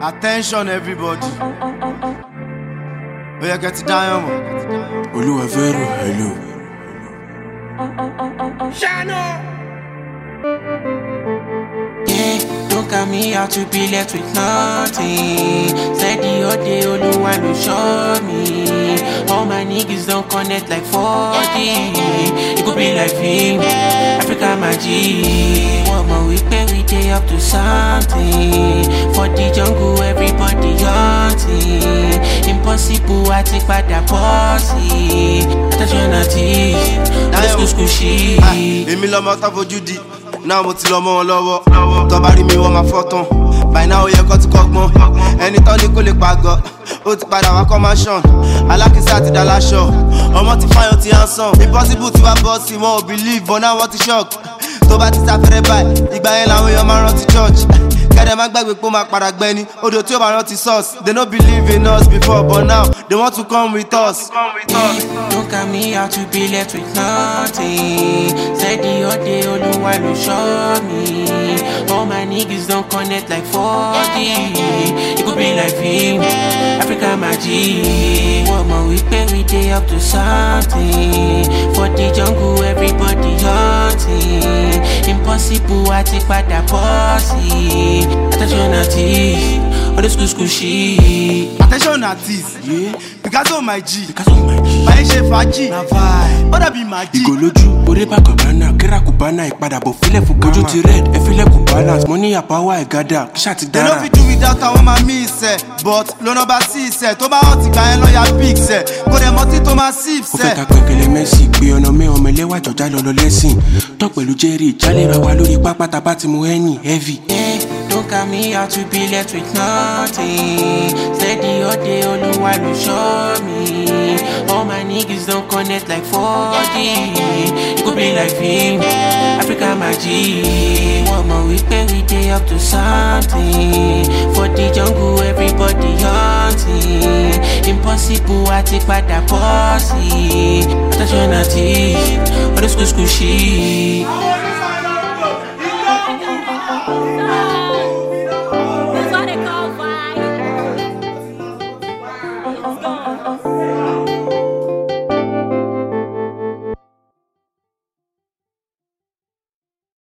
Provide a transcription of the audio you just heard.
Attention everybody. We are getting down. Oluwa Vero, hello. Shano. Yeah, don't come me out to be left with nothing. Said the other day, Oluwa will show me. All my niggas don't connect like 40. It could be like him, Africa magic. One more week, every day up to something. For the jungle, everybody hunting. Impossible, I take back that pussy. Attention artist, let's go shit. Emi lomo ta fojú di. Now mo ti lomo wọn lọ́wọ́. Tó bá rí mi wọ́n máa fọ́tàn. By now yẹ kó ti kọ́gbọ́n. Ẹni tán ní kó lè pàgọ́. Ó ti padà wá commercial. Alákìsà ti dá láṣọ. Ọmọ ti fáyọ̀ ti handsome. Impossible ti wá bọ́ sí wọn ò believe but now wọ́n ti shock. Tó bá ti sáfẹ́rẹ́ báyìí, ìgbà yẹn làwọn èèyàn máa rántí church. Kẹ́dẹ̀ má gbàgbé pé ó máa padà gbẹ́ni. Odò tí ó bá rántí source. They no believe in us before but now they want to come with us. Don't come me out to be left with nothing. Said the other day, Oluwa will show me. All my niggas don't connect like 40. It could be like him, Africa magic. One more week, every day up to something. For the jungle, everybody hunting. Impossible, I take back that pussy. Attention artist, all the school shit. Attention artist, Yeah, Picasso my G. because of my G. Báyé ṣe fàájì, Na vibe. bọ́dà bí màá jí. Igoloju, Oreba Kabana, Kira Kubana, ìpadàbọ̀ fílẹ̀ fún Ojú ti red, ẹ̀fílẹ̀ kù balance, money àpáwá ẹ̀gádà, kíṣà ti They no dára. fit do without àwọn máa miss ẹ̀, but lọ́nà bá sí ìṣẹ̀ tó bá hàn ti gbà yẹn lọ́ọ̀yà pics ẹ̀, kó dẹ̀ mọ́tí tó máa sí Ó fẹ́ ìṣẹ̀. ká pẹ́kẹ́lẹ́ Messi, pé ọ̀nà mẹ́wọ̀n mẹ́lẹ́wà jọjá lọ́lọ́ lẹ́sìn. Tọ́ pẹ̀lú Jerry, jálẹ̀ra wa lórí pápá tá bá ti mu Henny, heavy. Yeah, don't come me out to be left with nothing. Said the other day, Oluwa will show me. All my niggas don't connect like 40. It could be like him, Africa magic. One more week, every day up to something. For the jungle, everybody hunting. Impossible, I take back that pussy. Attention artist, all the school shit.